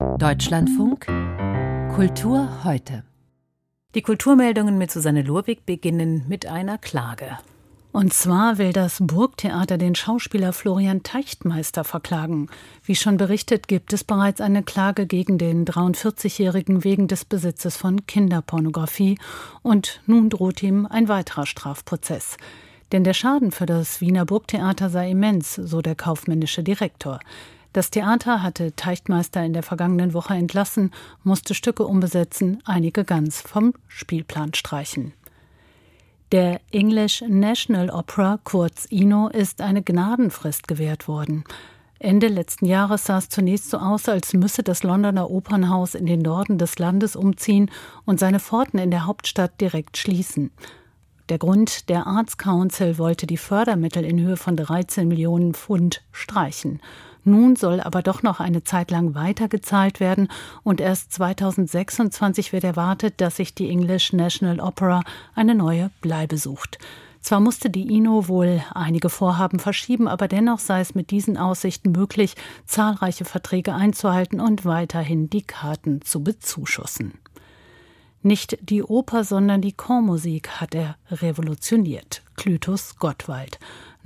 Deutschlandfunk Kultur heute. Die Kulturmeldungen mit Susanne Lurwig beginnen mit einer Klage. Und zwar will das Burgtheater den Schauspieler Florian Teichtmeister verklagen. Wie schon berichtet, gibt es bereits eine Klage gegen den 43-Jährigen wegen des Besitzes von Kinderpornografie. Und nun droht ihm ein weiterer Strafprozess. Denn der Schaden für das Wiener Burgtheater sei immens, so der kaufmännische Direktor. Das Theater hatte Teichtmeister in der vergangenen Woche entlassen, musste Stücke umbesetzen, einige ganz vom Spielplan streichen. Der English National Opera, kurz INO, ist eine Gnadenfrist gewährt worden. Ende letzten Jahres sah es zunächst so aus, als müsse das Londoner Opernhaus in den Norden des Landes umziehen und seine Pforten in der Hauptstadt direkt schließen. Der Grund: der Arts Council wollte die Fördermittel in Höhe von 13 Millionen Pfund streichen. Nun soll aber doch noch eine Zeit lang weitergezahlt werden und erst 2026 wird erwartet, dass sich die English National Opera eine neue Bleibe sucht. Zwar musste die INO wohl einige Vorhaben verschieben, aber dennoch sei es mit diesen Aussichten möglich, zahlreiche Verträge einzuhalten und weiterhin die Karten zu bezuschussen. Nicht die Oper, sondern die Chormusik hat er revolutioniert. Clytus Gottwald.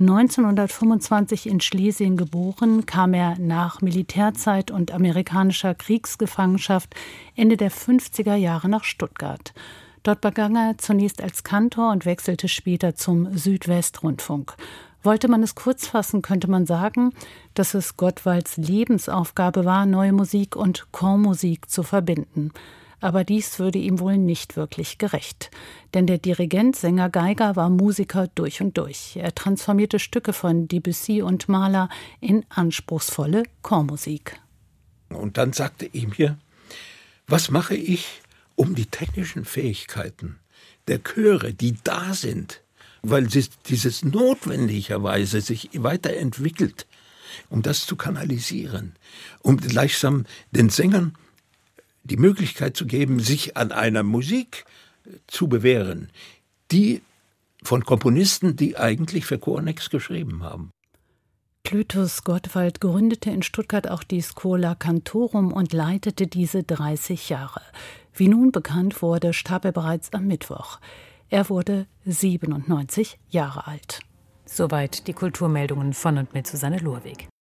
1925 in Schlesien geboren, kam er nach Militärzeit und amerikanischer Kriegsgefangenschaft Ende der 50er Jahre nach Stuttgart. Dort begann er zunächst als Kantor und wechselte später zum Südwestrundfunk. Wollte man es kurz fassen, könnte man sagen, dass es Gottwalds Lebensaufgabe war, neue Musik und Chormusik zu verbinden. Aber dies würde ihm wohl nicht wirklich gerecht. Denn der Dirigent, Sänger, Geiger war Musiker durch und durch. Er transformierte Stücke von Debussy und Mahler in anspruchsvolle Chormusik. Und dann sagte er mir, was mache ich, um die technischen Fähigkeiten der Chöre, die da sind, weil dieses notwendigerweise sich weiterentwickelt, um das zu kanalisieren, um gleichsam den Sängern die Möglichkeit zu geben, sich an einer Musik zu bewähren, die von Komponisten, die eigentlich für Chor nichts geschrieben haben. Clytus Gottwald gründete in Stuttgart auch die Schola Cantorum und leitete diese 30 Jahre. Wie nun bekannt wurde, starb er bereits am Mittwoch. Er wurde 97 Jahre alt. Soweit die Kulturmeldungen von und mit Susanne Lurwig.